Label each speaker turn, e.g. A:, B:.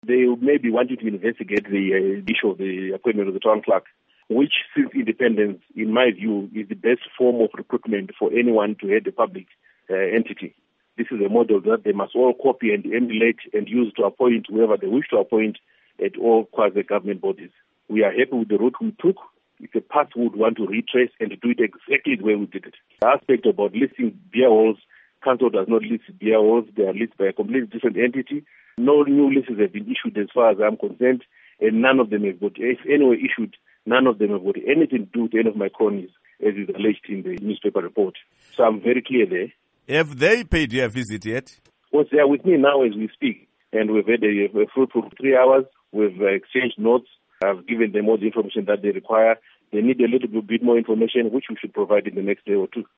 A: They may be wanting to investigate the issue of the appointment of the town clerk, which, since independence, in my view, is the best form of recruitment for anyone to head a public entity. This is a model that they must all copy and emulate and use to appoint whoever they wish to appoint at all quasi-government bodies. We are happy with the route we took. It's a path we would want to retrace and to do it exactly the way we did it. The aspect about listing beer halls, council does not list beer halls. They are listed by a completely different entity. No new lists have been issued as far as I'm concerned, and none of them have got, if any were issued, none of them have got anything to do with any of my cronies, as is alleged in the newspaper report. So I'm very clear there.
B: Have they paid you a visit yet?
A: Well, they are with me now as we speak, and we've had a fruitful 3 hours. We've exchanged notes. I've given them all the information that they require. They need a little bit more information, which we should provide in the next day or two.